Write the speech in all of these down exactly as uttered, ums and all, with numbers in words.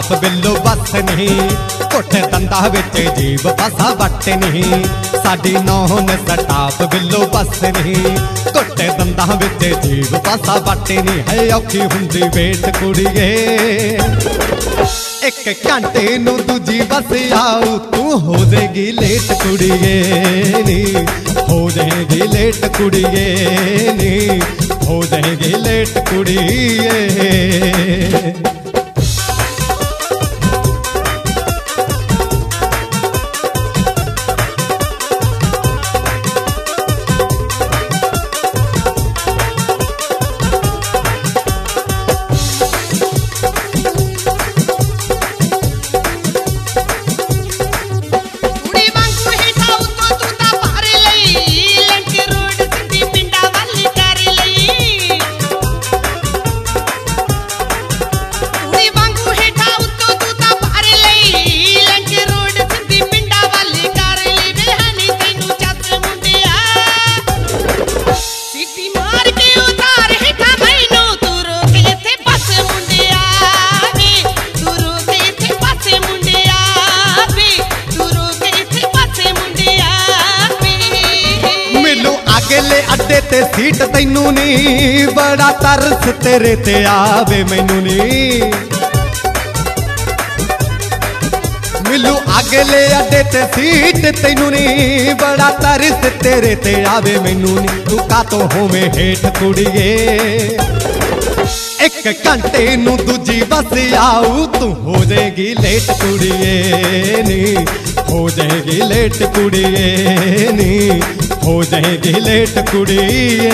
सटाप बिल्लो बस नहीं, घुट दंदा विच जीव पासा वट नहीं। साडी नौन सटाप बिल्लो बस नहीं, घुट दंदा विच जीव पासा वट नहीं। है औखी हुंदी वेट कुड़िए, एक घंटे नूं दूजी बस आऊ, तू हो जाएगी लेट कुड़िए नी, हो जाएगी लेट कुड़िए नी, हो जाएगी लेट कुड़िए। अगले अड्डे ते सीट तैनू नी, बड़ा तरस तेरे ते आवे मैनू नी। मिलू अगले अड्डे ते सीट तैनू नी, बड़ा तरस तेरे ते आवे मैनू नी। तू का तो होवे हेठ कुड़िए, एक घंटे नू दूजी बस आऊ, तू हो जाएगी लेट कुड़िए नी, हो जाएगी लेट कुड़िए नी, हो जाएगी लेट कुड़िए।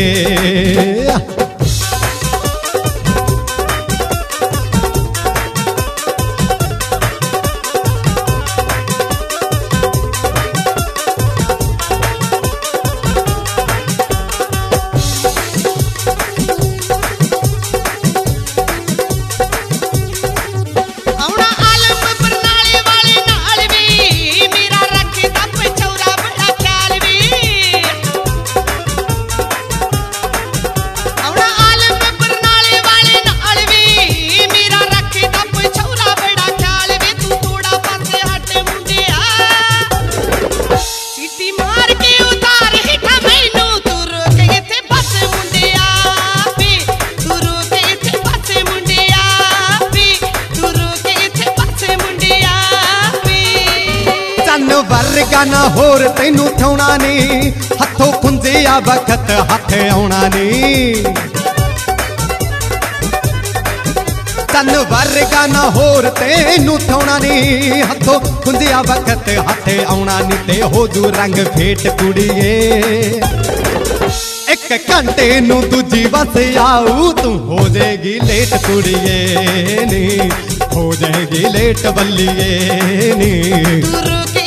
वर्गा ना होर तैनू थौना नी, हथों खुंजिया वक्त हथ आउणा नी। चन वर्गा ना होर तैनू थौना नी, हथों खुंजिया वक्त हथ आउणा नी। ते हो जू रंग फेट कुड़िए, एक घंटे नू दूजी बस आऊ, तू हो जाएगी लेट कुड़िए नी, हो जाएगी लेट बल्लिए नी।